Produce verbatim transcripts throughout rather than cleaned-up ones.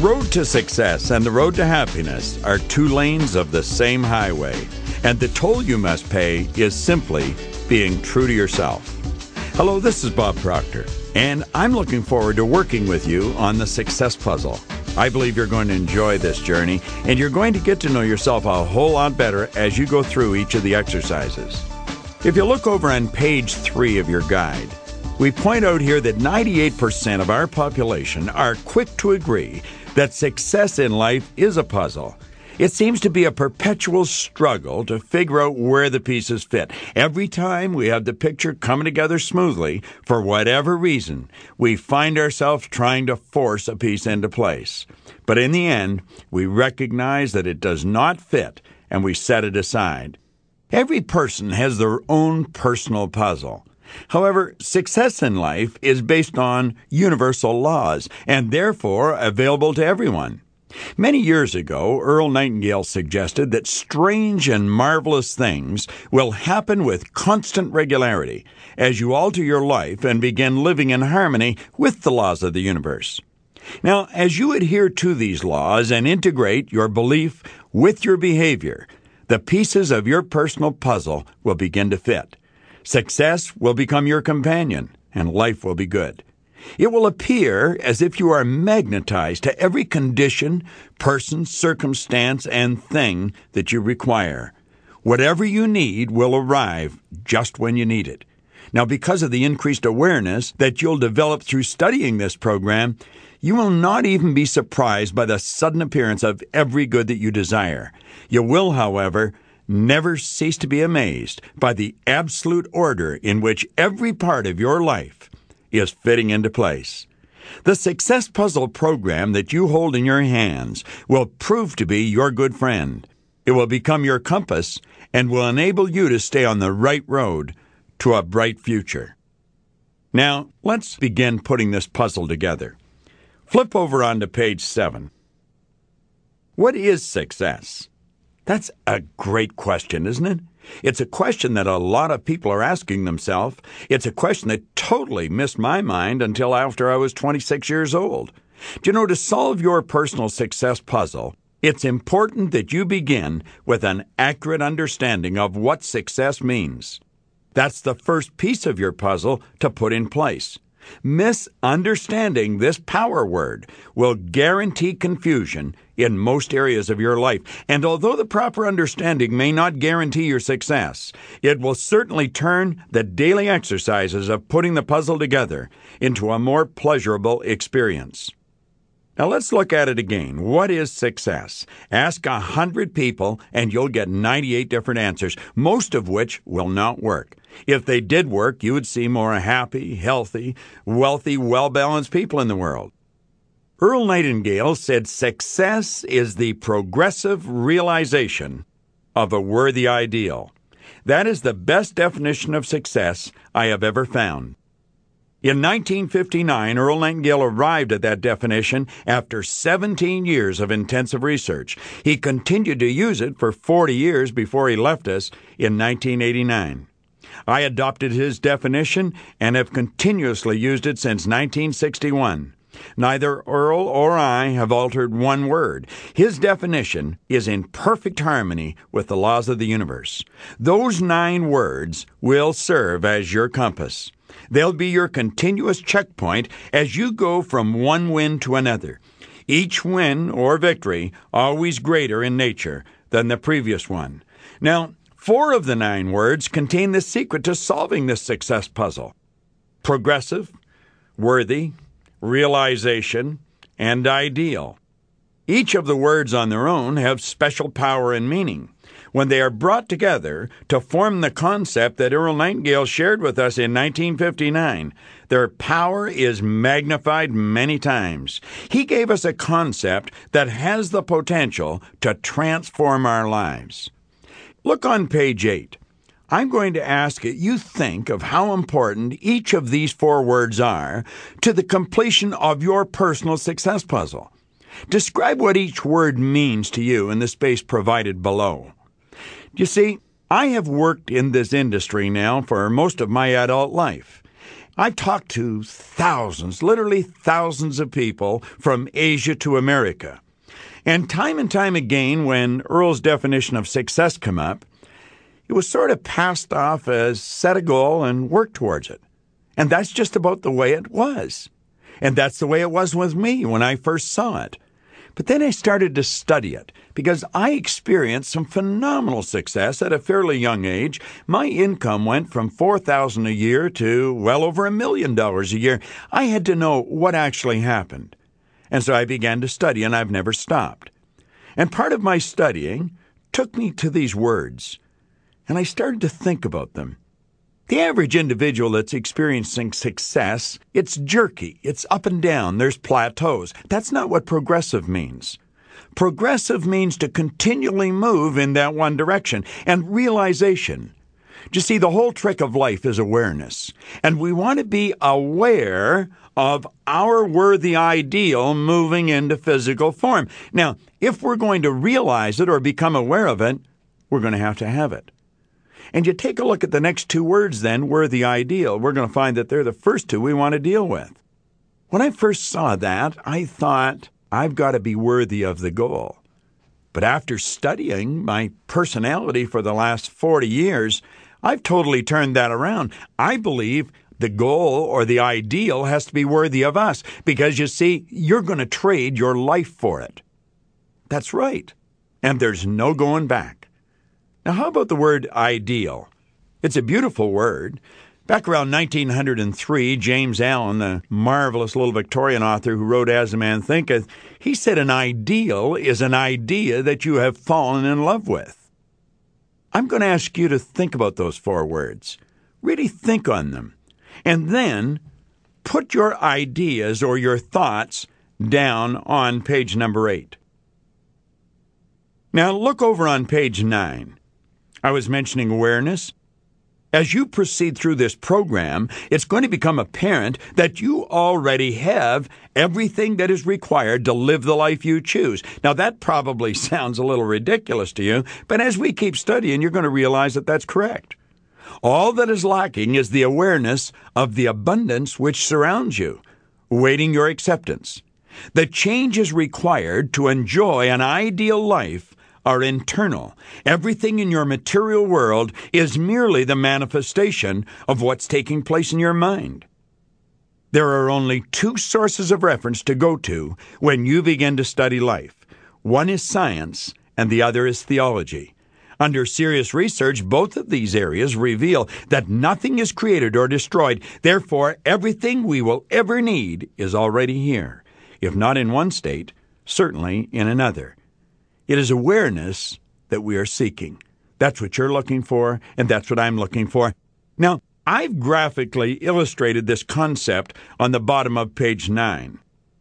road to success and the road to happiness are two lanes of the same highway, and the toll you must pay is simply being true to yourself. Hello, this is Bob Proctor, and I'm looking forward to working with you on the Success Puzzle. I believe you're going to enjoy this journey, and you're going to get to know yourself a whole lot better as you go through each of the exercises. If you look over on page three of your guide, we point out here that ninety-eight percent of our population are quick to agree that success in life is a puzzle. It seems to be a perpetual struggle to figure out where the pieces fit. Every time we have the picture coming together smoothly, for whatever reason, we find ourselves trying to force a piece into place. But in the end, we recognize that it does not fit, and we set it aside. Every person has their own personal puzzle. However, success in life is based on universal laws and therefore available to everyone. Many years ago, Earl Nightingale suggested that strange and marvelous things will happen with constant regularity as you alter your life and begin living in harmony with the laws of the universe. Now, as you adhere to these laws and integrate your belief with your behavior, the pieces of your personal puzzle will begin to fit. Success will become your companion, and life will be good. It will appear as if you are magnetized to every condition, person, circumstance, and thing that you require. Whatever you need will arrive just when you need it. Now, because of the increased awareness that you'll develop through studying this program, you will not even be surprised by the sudden appearance of every good that you desire. You will, however, never cease to be amazed by the absolute order in which every part of your life is fitting into place. The Success Puzzle program that you hold in your hands will prove to be your good friend. It will become your compass and will enable you to stay on the right road to a bright future. Now, let's begin putting this puzzle together. Flip over onto page seven. What is success? That's a great question, isn't it? It's a question that a lot of people are asking themselves. It's a question that totally missed my mind until after I was twenty-six years old. Do you know, to solve your personal success puzzle, it's important that you begin with an accurate understanding of what success means. That's the first piece of your puzzle to put in place. Misunderstanding this power word will guarantee confusion in most areas of your life. And although the proper understanding may not guarantee your success, it will certainly turn the daily exercises of putting the puzzle together into a more pleasurable experience. Now let's look at it again. What is success? Ask a hundred people and you'll get ninety-eight different answers, most of which will not work. If they did work, you would see more happy, healthy, wealthy, well-balanced people in the world. Earl Nightingale said success is the progressive realization of a worthy ideal. That is the best definition of success I have ever found. In nineteen fifty-nine, Earl Nightingale arrived at that definition after seventeen years of intensive research. He continued to use it for forty years before he left us in nineteen eighty-nine. I adopted his definition and have continuously used it since nineteen sixty-one. Neither Earl or I have altered one word. His definition is in perfect harmony with the laws of the universe. Those nine words will serve as your compass. They'll be your continuous checkpoint as you go from one win to another. Each win or victory always greater in nature than the previous one. Now, four of the nine words contain the secret to solving this success puzzle: progressive, worthy, realization, and ideal. Each of the words on their own have special power and meaning. When they are brought together to form the concept that Earl Nightingale shared with us in nineteen fifty-nine, their power is magnified many times. He gave us a concept that has the potential to transform our lives. Look on page eight. I'm going to ask that you think of how important each of these four words are to the completion of your personal success puzzle. Describe what each word means to you in the space provided below. You see, I have worked in this industry now for most of my adult life, I've talked to thousands, literally thousands of people from Asia to America. And time and time again, when Earl's definition of success came up, it was sort of passed off as set a goal and work towards it. And that's just about the way it was. And that's the way it was with me when I first saw it. But then I started to study it because I experienced some phenomenal success at a fairly young age. My income went from four thousand dollars a year to well over a million dollars a year. I had to know what actually happened. And so I began to study, and I've never stopped. And part of my studying took me to these words, and I started to think about them. The average individual that's experiencing success, it's jerky, it's up and down, there's plateaus. That's not what progressive means. Progressive means to continually move in that one direction, and realization. You see, the whole trick of life is awareness, and we want to be aware of our worthy ideal moving into physical form. Now, if we're going to realize it or become aware of it, we're going to have to have it. And you take a look at the next two words then, worthy ideal, we're going to find that they're the first two we want to deal with. When I first saw that, I thought, I've got to be worthy of the goal. But after studying my personality for the last forty years, I've totally turned that around. I believe the goal or the ideal has to be worthy of us because, you see, you're going to trade your life for it. That's right. And there's no going back. Now, how about the word ideal? It's a beautiful word. Back around nineteen oh three, James Allen, the marvelous little Victorian author who wrote As a Man Thinketh, he said an ideal is an idea that you have fallen in love with. I'm going to ask you to think about those four words. Really think on them. And then put your ideas or your thoughts down on page number eight. Now, look over on page nine. I was mentioning awareness. As you proceed through this program, it's going to become apparent that you already have everything that is required to live the life you choose. Now, that probably sounds a little ridiculous to you, but as we keep studying, you're going to realize that that's correct. All that is lacking is the awareness of the abundance which surrounds you, waiting your acceptance. The changes required to enjoy an ideal life are internal. Everything in your material world is merely the manifestation of what's taking place in your mind. There are only two sources of reference to go to when you begin to study life. One is science, and the other is theology. Under serious research, both of these areas reveal that nothing is created or destroyed. Therefore, everything we will ever need is already here. If not in one state, certainly in another. It is awareness that we are seeking. That's what you're looking for, and that's what I'm looking for. Now, I've graphically illustrated this concept on the bottom of page nine.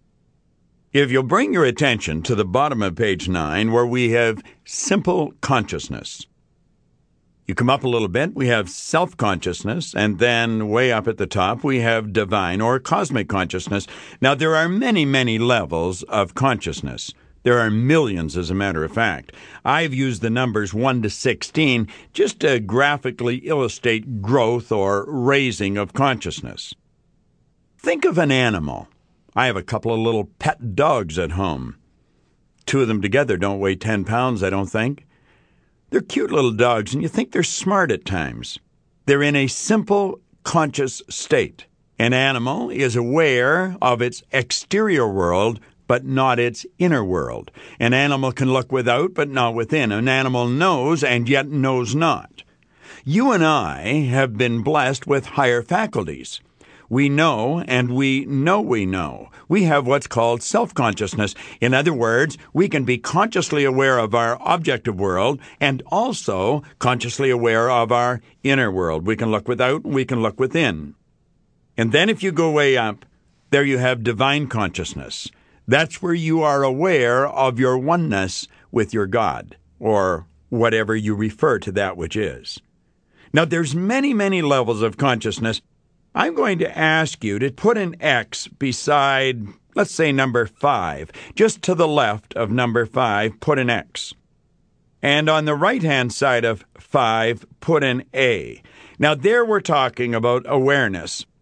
If you'll bring your attention to the bottom of page nine, where we have simple consciousness. You come up a little bit, we have self-consciousness, and then way up at the top, we have divine or cosmic consciousness. Now, there are many, many levels of consciousness. There are millions, as a matter of fact. I've used the numbers one to sixteen just to graphically illustrate growth or raising of consciousness. Think of an animal. I have a couple of little pet dogs at home. Two of them together don't weigh ten pounds, I don't think. They're cute little dogs, and you think they're smart at times. They're in a simple, conscious state. An animal is aware of its exterior world, but not its inner world. An animal can look without, but not within. An animal knows and yet knows not. You and I have been blessed with higher faculties. We know and we know we know. We have what's called self-consciousness. In other words, we can be consciously aware of our objective world and also consciously aware of our inner world. We can look without and we can look within. And then if you go way up, there you have divine consciousness. That's where you are aware of your oneness with your God, or whatever you refer to that which is. Now, there's many, many levels of consciousness. I'm going to ask you to put an X beside, let's say, number five. Just to the left of number five, put an X. And on the right-hand side of five, put an A. Now, there we're talking about awareness.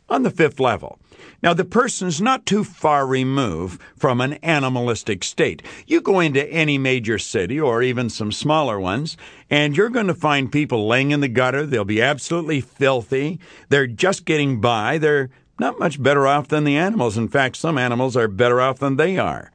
on the fifth level. Now, the person's not too far removed from an animalistic state. You go into any major city or even some smaller ones, and you're going to find people laying in the gutter. They'll be absolutely filthy. They're just getting by. They're not much better off than the animals. In fact, some animals are better off than they are.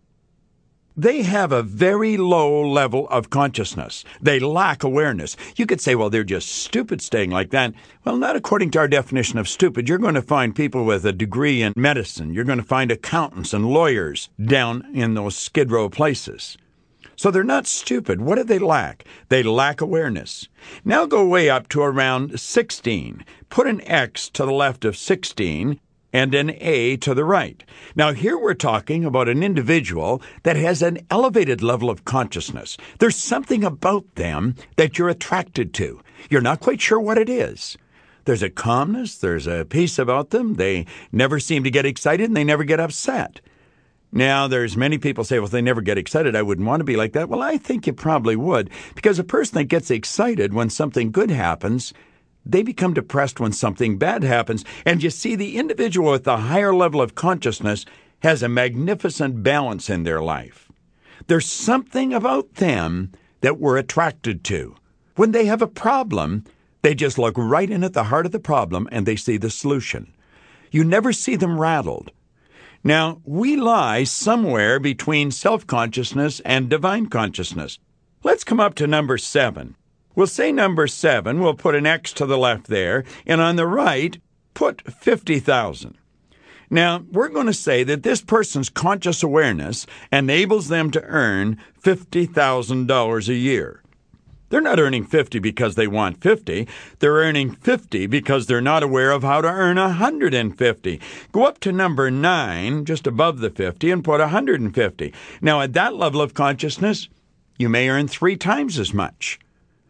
They have a very low level of consciousness. They lack awareness. You could say, well, they're just stupid staying like that. Well, not according to our definition of stupid. You're going to find people with a degree in medicine. You're going to find accountants and lawyers down in those Skid Row places. So they're not stupid. What do they lack? They lack awareness. Now go way up to around sixteen. Put an X to the left of sixteen. And an A to the right. Now, here we're talking about an individual that has an elevated level of consciousness. There's something about them that you're attracted to. You're not quite sure what it is. There's a calmness, there's a peace about them. They never seem to get excited, and they never get upset. Now, there's many people say, well, if they never get excited, I wouldn't want to be like that. Well, I think you probably would, because a person that gets excited when something good happens, they become depressed when something bad happens. And you see, the individual with the higher level of consciousness has a magnificent balance in their life. There's something about them that we're attracted to. When they have a problem, they just look right in at the heart of the problem and they see the solution. You never see them rattled. Now, we lie somewhere between self-consciousness and divine consciousness. Let's come up to number seven. We'll say number seven, we'll put an X to the left there, and on the right, put fifty thousand. Now, we're going to say that this person's conscious awareness enables them to earn fifty thousand dollars a year. They're not earning fifty because they want fifty. They're earning fifty because they're not aware of how to earn one hundred fifty. Go up to number nine, just above the fifty, and put one hundred fifty. Now, at that level of consciousness, you may earn three times as much.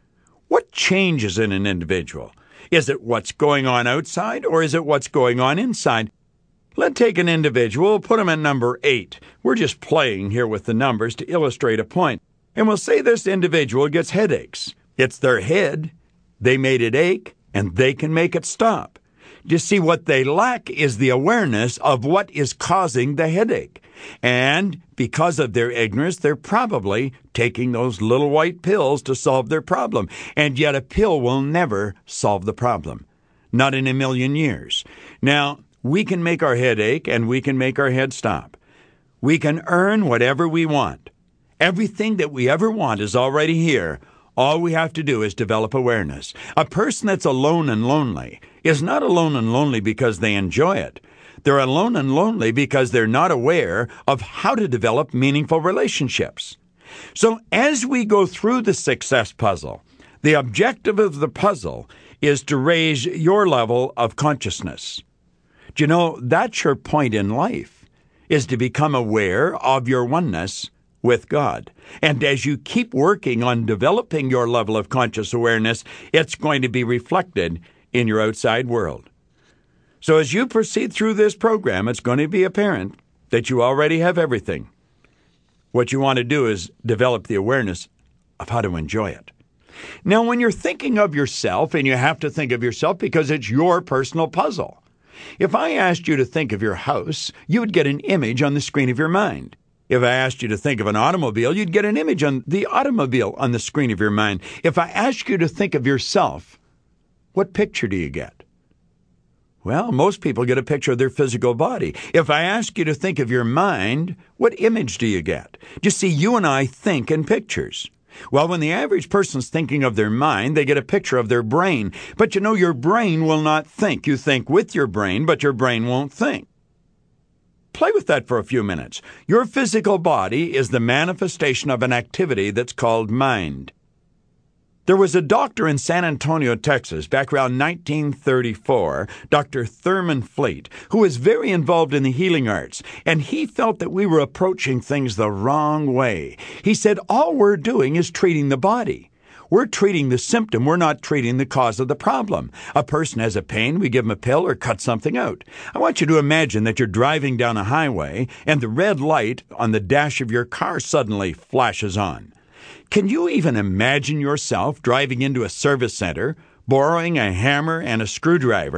What changes in an individual? Is it what's going on outside, or is it what's going on inside? Let's take an individual, put him at number eight. We're just playing here with the numbers to illustrate a point. And we'll say this individual gets headaches. It's their head. They made it ache, and they can make it stop. You see, what they lack is the awareness of what is causing the headache. And because of their ignorance, they're probably taking those little white pills to solve their problem. And yet a pill will never solve the problem. Not in a million years. Now, we can make our head ache and we can make our head stop. We can earn whatever we want. Everything that we ever want is already here. All we have to do is develop awareness. A person that's alone and lonely is not alone and lonely because they enjoy it. They're alone and lonely because they're not aware of how to develop meaningful relationships. So as we go through the success puzzle, the objective of the puzzle is to raise your level of consciousness. Do you know, that's your point in life, is to become aware of your oneness with God. And as you keep working on developing your level of conscious awareness, it's going to be reflected in your outside world. So as you proceed through this program, it's going to be apparent that you already have everything. What you want to do is develop the awareness of how to enjoy it. Now, when you're thinking of yourself, and you have to think of yourself because it's your personal puzzle. If I asked you to think of your house, you would get an image on the screen of your mind. If I asked you to think of an automobile, you'd get an image on the automobile on the screen of your mind. If I asked you to think of yourself, what picture do you get? Well, most people get a picture of their physical body. If I ask you to think of your mind, what image do you get? You see, you and I think in pictures. Well, when the average person's thinking of their mind, they get a picture of their brain. But you know, your brain will not think. You think with your brain, but your brain won't think. Play with that for a few minutes. Your physical body is the manifestation of an activity that's called mind. There was a doctor in San Antonio, Texas, back around nineteen thirty-four, Doctor Thurman Fleet, who was very involved in the healing arts, and he felt that we were approaching things the wrong way. He said, all we're doing is treating the body. We're treating the symptom. We're not treating the cause of the problem. A person has a pain, we give them a pill or cut something out. I want you to imagine that you're driving down a highway and the red light on the dash of your car suddenly flashes on. Can you even imagine yourself driving into a service center, borrowing a hammer and a screwdriver,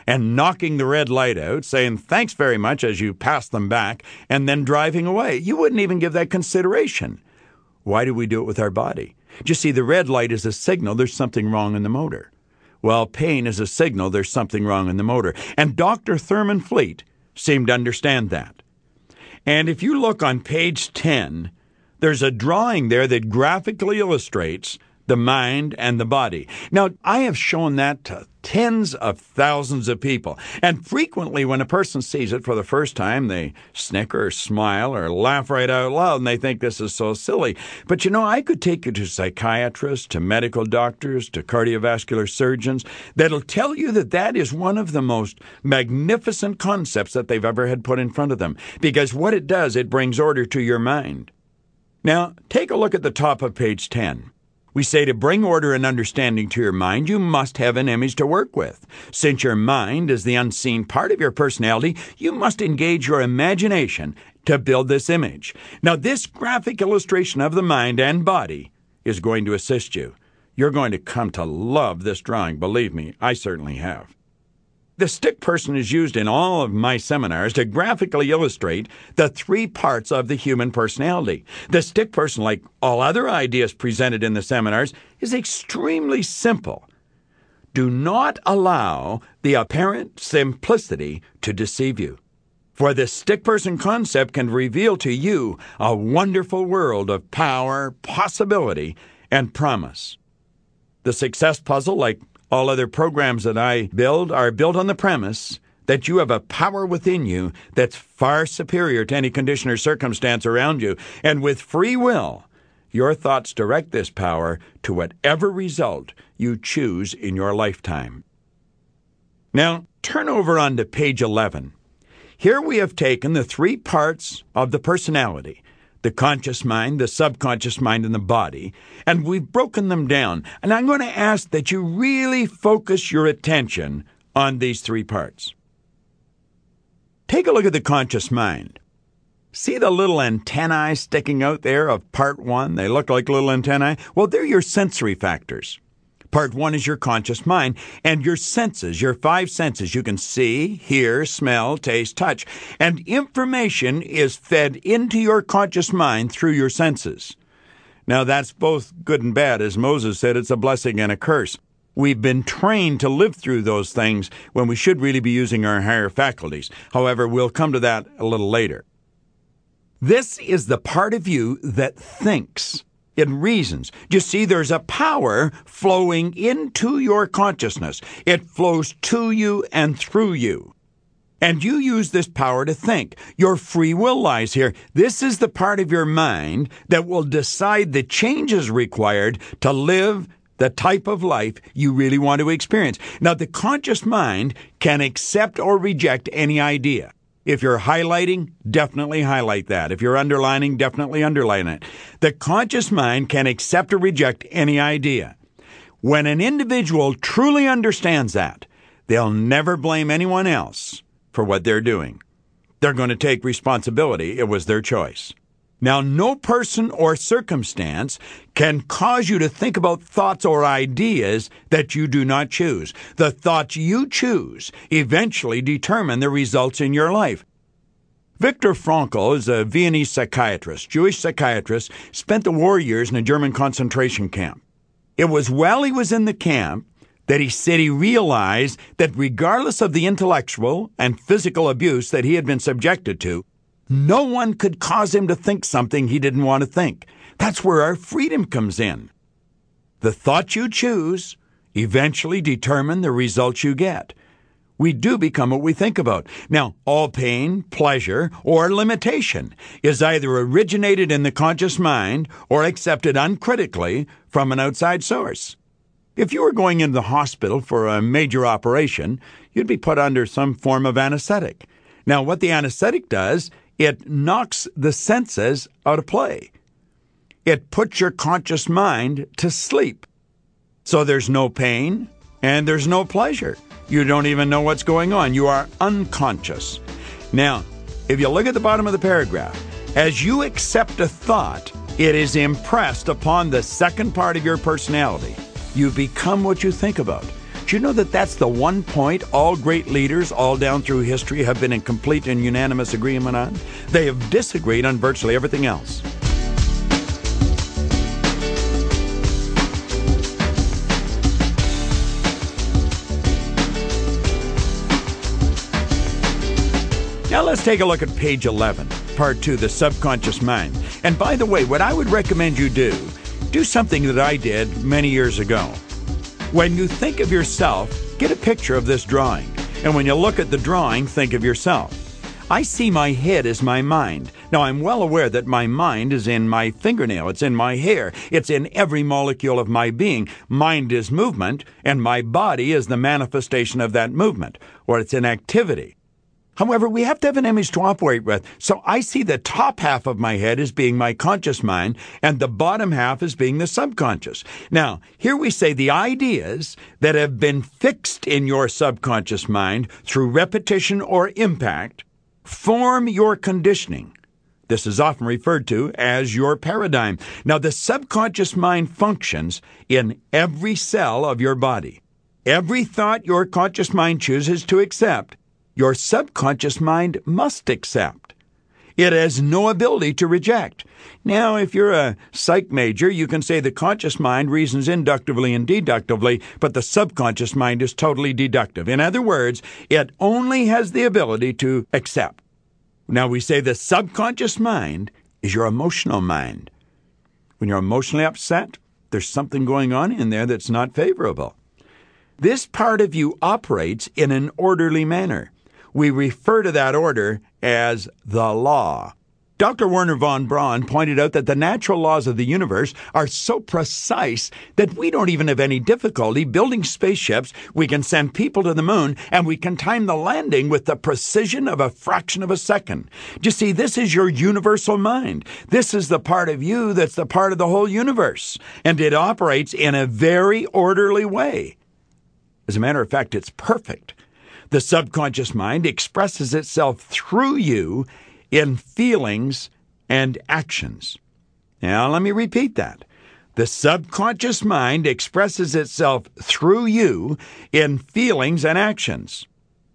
and knocking the red light out, saying thanks very much as you pass them back, and then driving away. You wouldn't even give that consideration. Why do we do it with our body? You see, the red light is a signal there's something wrong in the motor. Well, pain is a signal there's something wrong in the motor. And Doctor Thurman Fleet seemed to understand that. And if you look on page ten, there's a drawing there that graphically illustrates the mind and the body. Now, I have shown that to tens of thousands of people. And frequently when a person sees it for the first time, they snicker or smile or laugh right out loud, and they think this is so silly. But you know, I could take you to psychiatrists, to medical doctors, to cardiovascular surgeons that'll tell you that that is one of the most magnificent concepts that they've ever had put in front of them. Because what it does, it brings order to your mind. Now, take a look at the top of page ten. We say to bring order and understanding to your mind, you must have an image to work with. Since your mind is the unseen part of your personality, you must engage your imagination to build this image. Now, this graphic illustration of the mind and body is going to assist you. You're going to come to love this drawing. Believe me, I certainly have. The stick person is used in all of my seminars to graphically illustrate the three parts of the human personality. The stick person, like all other ideas presented in the seminars, is extremely simple. Do not allow the apparent simplicity to deceive you. For the stick person concept can reveal to you a wonderful world of power, possibility, and promise. The success puzzle, like all other programs that I build, are built on the premise that you have a power within you that's far superior to any condition or circumstance around you. And with free will, your thoughts direct this power to whatever result you choose in your lifetime. Now, turn over onto page eleven. Here we have taken the three parts of the personality, the conscious mind, the subconscious mind, and the body, and we've broken them down. And I'm going to ask that you really focus your attention on these three parts. Take a look at the conscious mind. See the little antennae sticking out there of part one? They look like little antennae. Well, they're your sensory factors. Part one is your conscious mind, and your senses, your five senses. You can see, hear, smell, taste, touch. And information is fed into your conscious mind through your senses. Now, that's both good and bad. As Moses said, it's a blessing and a curse. We've been trained to live through those things when we should really be using our higher faculties. However, we'll come to that a little later. This is the part of you that thinks. It reasons. You see, there's a power flowing into your consciousness. It flows to you and through you. And you use this power to think. Your free will lies here. This is the part of your mind that will decide the changes required to live the type of life you really want to experience. Now, the conscious mind can accept or reject any idea. If you're highlighting, definitely highlight that. If you're underlining, definitely underline it. The conscious mind can accept or reject any idea. When an individual truly understands that, they'll never blame anyone else for what they're doing. They're going to take responsibility. It was their choice. Now, no person or circumstance can cause you to think about thoughts or ideas that you do not choose. The thoughts you choose eventually determine the results in your life. Viktor Frankl is a Viennese psychiatrist, Jewish psychiatrist, spent the war years in a German concentration camp. It was while he was in the camp that he said he realized that regardless of the intellectual and physical abuse that he had been subjected to, no one could cause him to think something he didn't want to think. That's where our freedom comes in. The thoughts you choose eventually determine the results you get. We do become what we think about. Now, all pain, pleasure, or limitation is either originated in the conscious mind or accepted uncritically from an outside source. If you were going into the hospital for a major operation, you'd be put under some form of anesthetic. Now, what the anesthetic does, it knocks the senses out of play. It puts your conscious mind to sleep. So there's no pain and there's no pleasure. You don't even know what's going on. You are unconscious. Now, if you look at the bottom of the paragraph, as you accept a thought, it is impressed upon the second part of your personality. You become what you think about. Do you know that that's the one point all great leaders all down through history have been in complete and unanimous agreement on? They have disagreed on virtually everything else. Now let's take a look at page eleven, part two, the subconscious mind. And by the way, what I would recommend you do, do something that I did many years ago. When you think of yourself, get a picture of this drawing. And when you look at the drawing, think of yourself. I see my head as my mind. Now, I'm well aware that my mind is in my fingernail. It's in my hair. It's in every molecule of my being. Mind is movement, and my body is the manifestation of that movement, or it's an activity. However, we have to have an image to operate with. So I see the top half of my head as being my conscious mind, and the bottom half as being the subconscious. Now, here we say the ideas that have been fixed in your subconscious mind through repetition or impact form your conditioning. This is often referred to as your paradigm. Now, the subconscious mind functions in every cell of your body. Every thought your conscious mind chooses to accept, your subconscious mind must accept. It has no ability to reject. Now, if you're a psych major, you can say the conscious mind reasons inductively and deductively, but the subconscious mind is totally deductive. In other words, it only has the ability to accept. Now, we say the subconscious mind is your emotional mind. When you're emotionally upset, there's something going on in there that's not favorable. This part of you operates in an orderly manner. We refer to that order as the law. Doctor Werner von Braun pointed out that the natural laws of the universe are so precise that we don't even have any difficulty building spaceships. We can send people to the moon, and we can time the landing with the precision of a fraction of a second. You see, this is your universal mind. This is the part of you that's the part of the whole universe, and it operates in a very orderly way. As a matter of fact, it's perfect. The subconscious mind expresses itself through you in feelings and actions. Now, let me repeat that. The subconscious mind expresses itself through you in feelings and actions.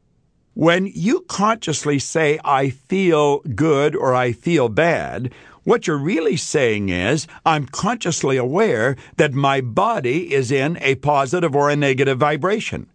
When you consciously say, I feel good or I feel bad, what you're really saying is, I'm consciously aware that my body is in a positive or a negative vibration.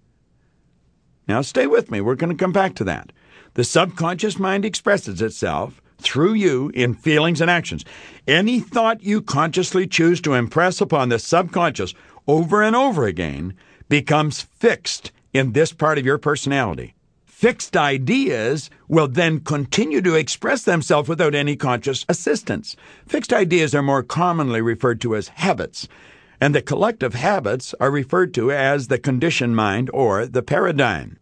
Now, stay with me. We're going to come back to that. The subconscious mind expresses itself through you in feelings and actions. Any thought you consciously choose to impress upon the subconscious over and over again becomes fixed in this part of your personality. Fixed ideas will then continue to express themselves without any conscious assistance. Fixed ideas are more commonly referred to as habits, and the collective habits are referred to as the conditioned mind or the paradigm.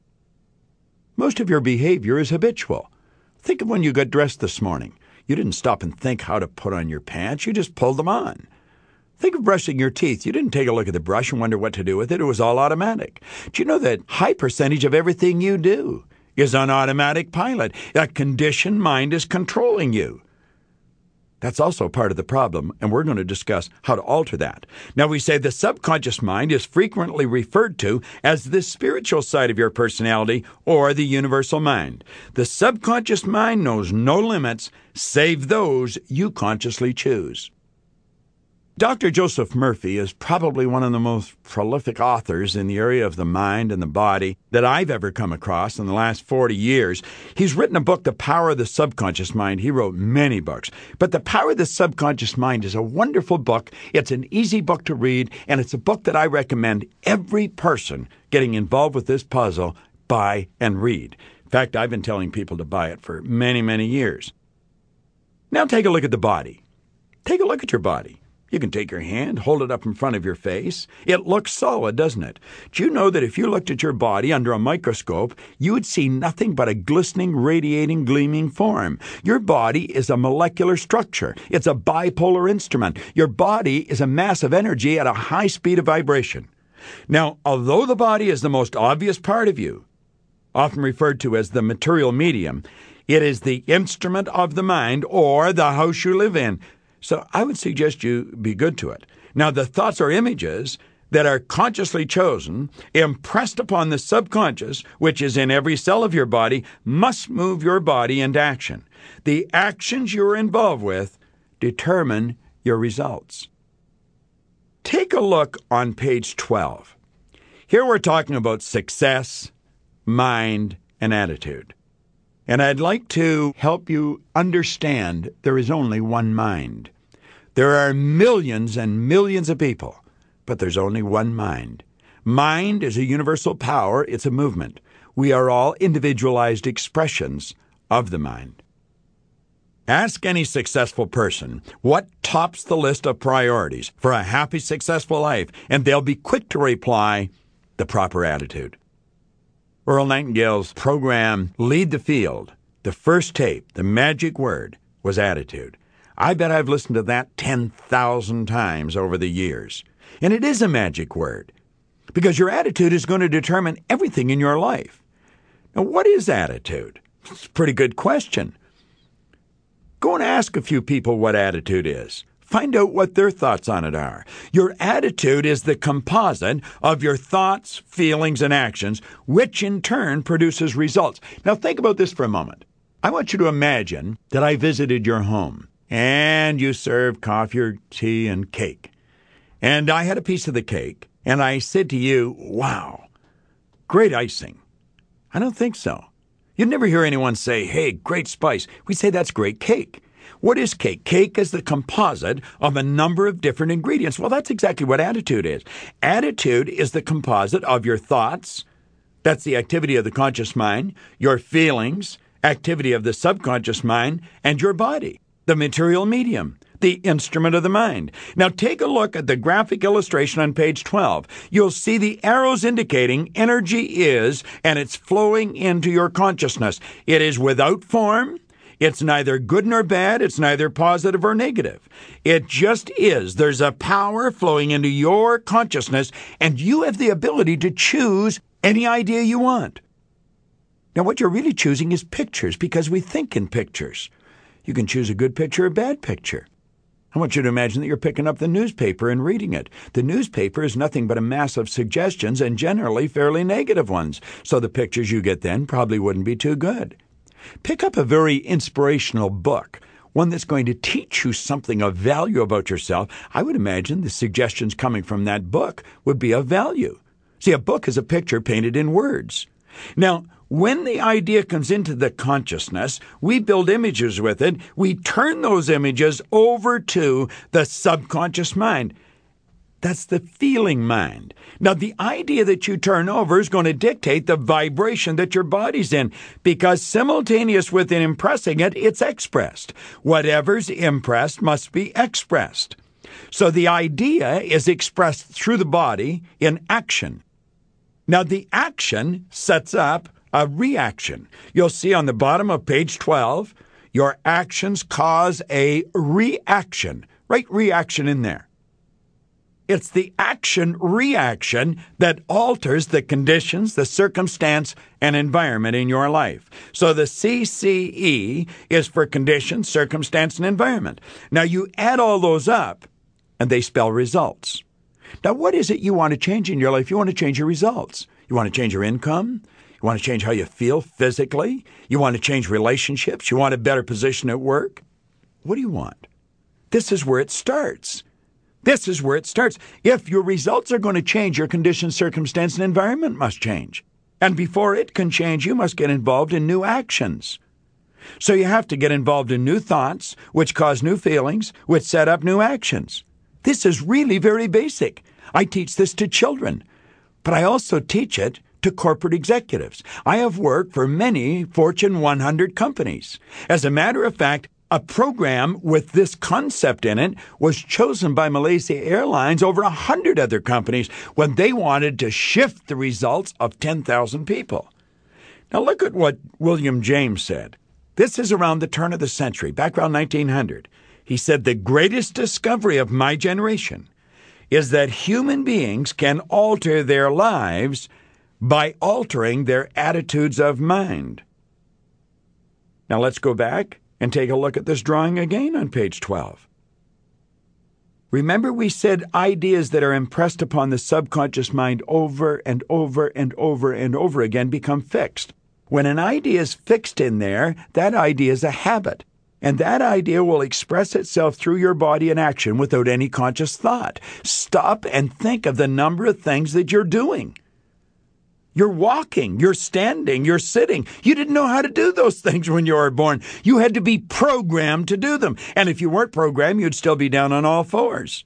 Most of your behavior is habitual. Think of when you got dressed this morning. You didn't stop and think how to put on your pants. You just pulled them on. Think of brushing your teeth. You didn't take a look at the brush and wonder what to do with it. It was all automatic. Do you know that high percentage of everything you do is on automatic pilot? A conditioned mind is controlling you. That's also part of the problem, and we're going to discuss how to alter that. Now, we say the subconscious mind is frequently referred to as the spiritual side of your personality or the universal mind. The subconscious mind knows no limits save those you consciously choose. Doctor Joseph Murphy is probably one of the most prolific authors in the area of the mind and the body that I've ever come across in the last forty years. He's written a book, The Power of the Subconscious Mind. He wrote many books, but The Power of the Subconscious Mind is a wonderful book. It's an easy book to read, and it's a book that I recommend every person getting involved with this puzzle buy and read. In fact, I've been telling people to buy it for many, many years. Now take a look at the body. Take a look at your body. You can take your hand, hold it up in front of your face. It looks solid, doesn't it? Do you know that if you looked at your body under a microscope, you would see nothing but a glistening, radiating, gleaming form? Your body is a molecular structure. It's a bipolar instrument. Your body is a mass of energy at a high speed of vibration. Now, although the body is the most obvious part of you, often referred to as the material medium, it is the instrument of the mind or the house you live in. So I would suggest you be good to it. Now, the thoughts or images that are consciously chosen, impressed upon the subconscious, which is in every cell of your body, must move your body into action. The actions you're involved with determine your results. Take a look on page twelve. Here we're talking about success, mind, and attitude. And I'd like to help you understand there is only one mind. There are millions and millions of people, but there's only one mind. Mind is a universal power. It's a movement. We are all individualized expressions of the mind. Ask any successful person what tops the list of priorities for a happy, successful life, and they'll be quick to reply, the proper attitude. Earl Nightingale's program, Lead the Field, the first tape, the magic word, was attitude. I bet I've listened to that ten thousand times over the years. And it is a magic word, because your attitude is going to determine everything in your life. Now, what is attitude? It's a pretty good question. Go and ask a few people what attitude is. Find out what their thoughts on it are. Your attitude is the composite of your thoughts, feelings, and actions, which in turn produces results. Now, think about this for a moment. I want you to imagine that I visited your home, and you served coffee or tea and cake. And I had a piece of the cake, and I said to you, wow, great icing. I don't think so. You'd never hear anyone say, hey, great spice. We say that's great cake. What is cake? Cake is the composite of a number of different ingredients. Well, that's exactly what attitude is. Attitude is the composite of your thoughts. That's the activity of the conscious mind, your feelings, activity of the subconscious mind, and your body, the material medium, the instrument of the mind. Now take a look at the graphic illustration on page twelve. You'll see the arrows indicating energy is, and it's flowing into your consciousness. It is without form. It's neither good nor bad. It's neither positive or negative. It just is. There's a power flowing into your consciousness, and you have the ability to choose any idea you want. Now, what you're really choosing is pictures, because we think in pictures. You can choose a good picture or a bad picture. I want you to imagine that you're picking up the newspaper and reading it. The newspaper is nothing but a mass of suggestions, and generally fairly negative ones, so the pictures you get then probably wouldn't be too good. Pick up a very inspirational book, one that's going to teach you something of value about yourself. I would imagine the suggestions coming from that book would be of value. See, a book is a picture painted in words. Now, when the idea comes into the consciousness, we build images with it. We turn those images over to the subconscious mind. That's the feeling mind. Now, the idea that you turn over is going to dictate the vibration that your body's in, because simultaneous with it impressing it, it's expressed. Whatever's impressed must be expressed. So the idea is expressed through the body in action. Now, the action sets up a reaction. You'll see on the bottom of page twelve, your actions cause a reaction. Write reaction in there. It's the action-reaction that alters the conditions, the circumstance, and environment in your life. So the C C E is for conditions, circumstance, and environment. Now you add all those up, and they spell results. Now what is it you want to change in your life? You want to change your results. You want to change your income. You want to change how you feel physically. You want to change relationships. You want a better position at work. What do you want? This is where it starts. This is where it starts. If your results are going to change, your condition, circumstance, and environment must change. And before it can change, you must get involved in new actions. So you have to get involved in new thoughts, which cause new feelings, which set up new actions. This is really very basic. I teach this to children, but I also teach it to corporate executives. I have worked for many Fortune one hundred companies. As a matter of fact, a program with this concept in it was chosen by Malaysia Airlines over one hundred other companies when they wanted to shift the results of ten thousand people. Now look at what William James said. This is around the turn of the century, back around nineteen hundred. He said, the greatest discovery of my generation is that human beings can alter their lives by altering their attitudes of mind. Now let's go back and take a look at this drawing again on page twelve. Remember we said ideas that are impressed upon the subconscious mind over and over and over and over again become fixed. When an idea is fixed in there, that idea is a habit. And that idea will express itself through your body in action without any conscious thought. Stop and think of the number of things that you're doing. You're walking, you're standing, you're sitting. You didn't know how to do those things when you were born. You had to be programmed to do them. And if you weren't programmed, you'd still be down on all fours.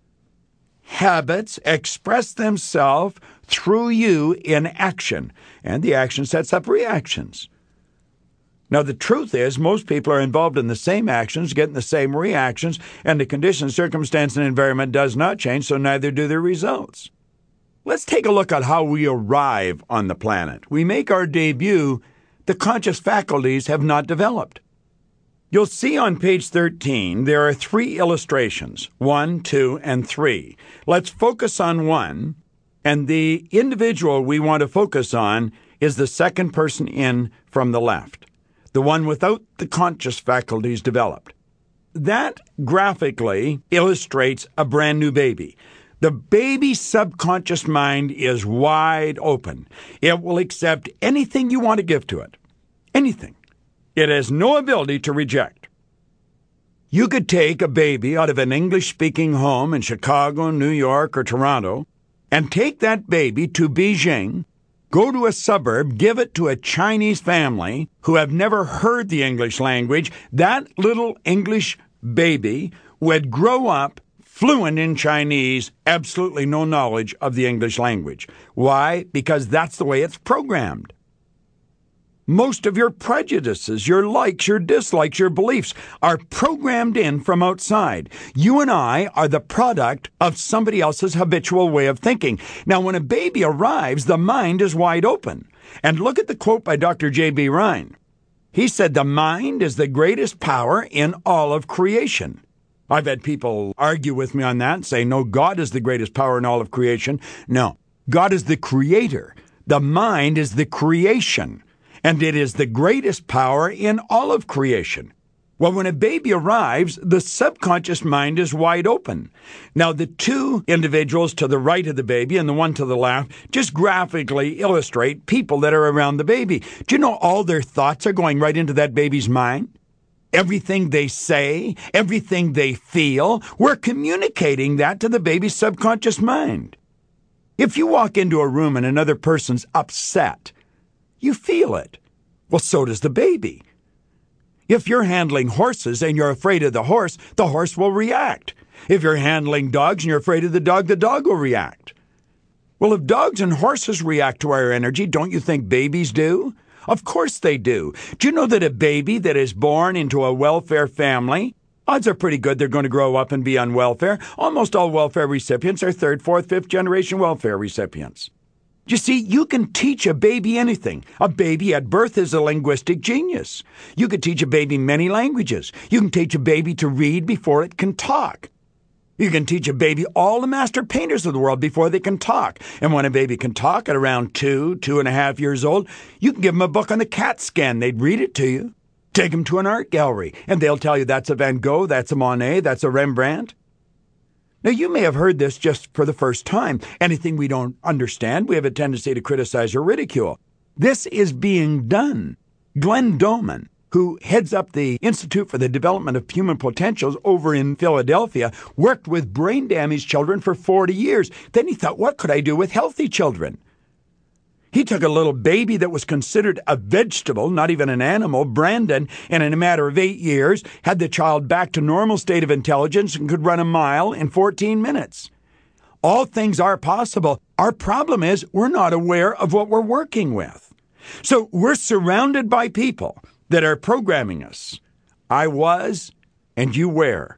Habits express themselves through you in action, and the action sets up reactions. Now, the truth is, most people are involved in the same actions, getting the same reactions, and the condition, circumstance, and environment does not change, so neither do the results. Let's take a look at how we arrive on the planet. We make our debut. The conscious faculties have not developed. You'll see on page thirteen there are three illustrations, one, two, and three. Let's focus on one, and the individual we want to focus on is the second person in from the left, the one without the conscious faculties developed. That graphically illustrates a brand new baby. The baby's subconscious mind is wide open. It will accept anything you want to give to it. Anything. It has no ability to reject. You could take a baby out of an English-speaking home in Chicago, New York, or Toronto, and take that baby to Beijing, go to a suburb, give it to a Chinese family who have never heard the English language. That little English baby would grow up fluent in Chinese, absolutely no knowledge of the English language. Why? Because that's the way it's programmed. Most of your prejudices, your likes, your dislikes, your beliefs are programmed in from outside. You and I are the product of somebody else's habitual way of thinking. Now, when a baby arrives, the mind is wide open. And look at the quote by Doctor J B Rhine. He said, "The mind is the greatest power in all of creation." I've had people argue with me on that and say, no, God is the greatest power in all of creation. No, God is the creator. The mind is the creation, and it is the greatest power in all of creation. Well, when a baby arrives, the subconscious mind is wide open. Now, the two individuals to the right of the baby and the one to the left just graphically illustrate people that are around the baby. Do you know all their thoughts are going right into that baby's mind? Everything they say, everything they feel, we're communicating that to the baby's subconscious mind. If you walk into a room and another person's upset, you feel it. Well, so does the baby. If you're handling horses and you're afraid of the horse, the horse will react. If you're handling dogs and you're afraid of the dog, the dog will react. Well, if dogs and horses react to our energy, don't you think babies do? Of course they do. Do you know that a baby that is born into a welfare family, odds are pretty good they're going to grow up and be on welfare. Almost all welfare recipients are third, fourth, fifth generation welfare recipients. You see, you can teach a baby anything. A baby at birth is a linguistic genius. You could teach a baby many languages. You can teach a baby to read before it can talk. You can teach a baby all the master painters of the world before they can talk. And when a baby can talk at around two, two and a half years old, you can give them a book on the CAT scan. They'd read it to you. Take them to an art gallery, and they'll tell you that's a Van Gogh, that's a Monet, that's a Rembrandt. Now, you may have heard this just for the first time. Anything we don't understand, we have a tendency to criticize or ridicule. This is being done. Glenn Doman, who heads up the Institute for the Development of Human Potentials over in Philadelphia, worked with brain-damaged children for forty years. Then he thought, what could I do with healthy children? He took a little baby that was considered a vegetable, not even an animal, Brandon, and in a matter of eight years, had the child back to normal state of intelligence and could run a mile in fourteen minutes. All things are possible. Our problem is we're not aware of what we're working with. So we're surrounded by people that are programming us. I was, and you were.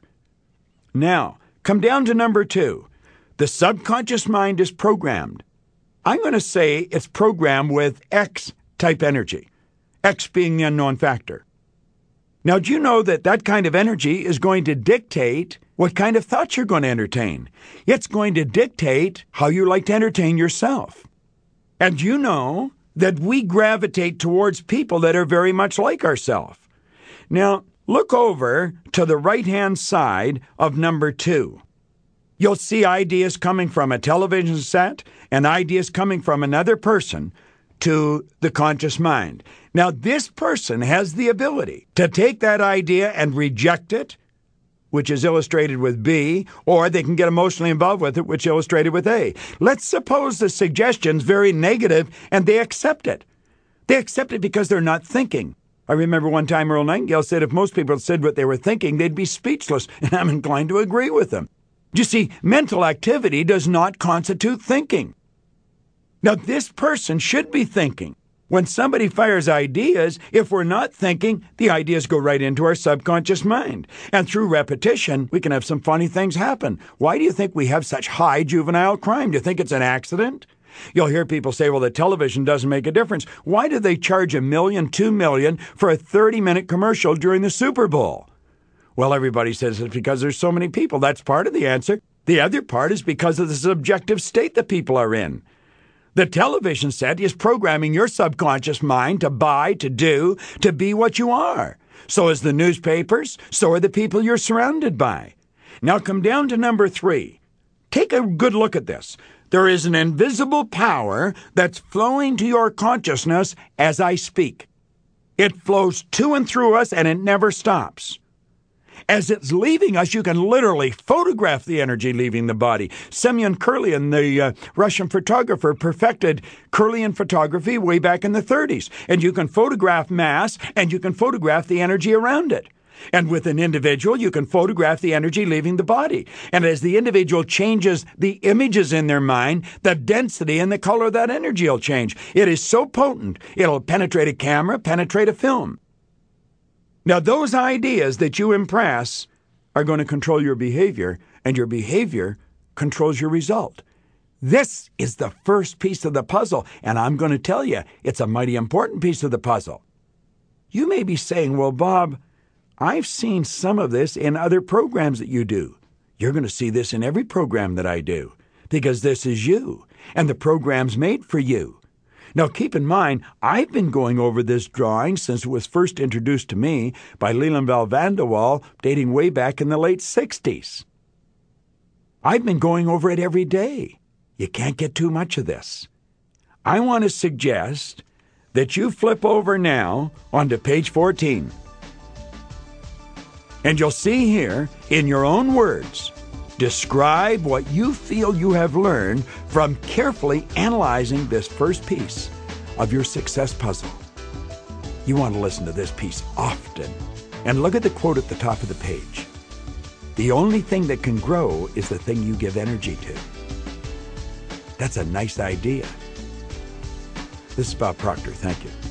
Now, come down to number two. The subconscious mind is programmed. I'm going to say it's programmed with X-type energy, X being the unknown factor. Now, do you know that that kind of energy is going to dictate what kind of thoughts you're going to entertain? It's going to dictate how you like to entertain yourself. And you know that we gravitate towards people that are very much like ourselves. Now, look over to the right-hand side of number two. You'll see ideas coming from a television set and ideas coming from another person to the conscious mind. Now, this person has the ability to take that idea and reject it, which is illustrated with B, or they can get emotionally involved with it, which is illustrated with A. Let's suppose the suggestion's very negative and they accept it. They accept it because they're not thinking. I remember one time Earl Nightingale said if most people said what they were thinking, they'd be speechless, and I'm inclined to agree with them. You see, mental activity does not constitute thinking. Now, this person should be thinking. When somebody fires ideas, if we're not thinking, the ideas go right into our subconscious mind. And through repetition, we can have some funny things happen. Why do you think we have such high juvenile crime? Do you think it's an accident? You'll hear people say, well, the television doesn't make a difference. Why do they charge a million, two million for a thirty-minute commercial during the Super Bowl? Well, everybody says it's because there's so many people. That's part of the answer. The other part is because of the subjective state that people are in. The television set is programming your subconscious mind to buy, to do, to be what you are. So is the newspapers, so are the people you're surrounded by. Now come down to number three. Take a good look at this. There is an invisible power that's flowing to your consciousness as I speak. It flows to and through us, and it never stops. As it's leaving us, you can literally photograph the energy leaving the body. Semyon Kirlian, the uh, Russian photographer, perfected Kirlian photography way back in the thirties. And you can photograph mass, and you can photograph the energy around it. And with an individual, you can photograph the energy leaving the body. And as the individual changes the images in their mind, the density and the color of that energy will change. It is so potent, it'll penetrate a camera, penetrate a film. Now, those ideas that you impress are going to control your behavior, and your behavior controls your result. This is the first piece of the puzzle, and I'm going to tell you, it's a mighty important piece of the puzzle. You may be saying, well, Bob, I've seen some of this in other programs that you do. You're going to see this in every program that I do, because this is you, and the program's made for you. Now, keep in mind, I've been going over this drawing since it was first introduced to me by Leland Val van de Waal, dating way back in the late sixties. I've been going over it every day. You can't get too much of this. I want to suggest that you flip over now onto page fourteen. And you'll see here, in your own words, describe what you feel you have learned from carefully analyzing this first piece of your success puzzle. You want to listen to this piece often. And look at the quote at the top of the page. The only thing that can grow is the thing you give energy to. That's a nice idea. This is Bob Proctor. Thank you.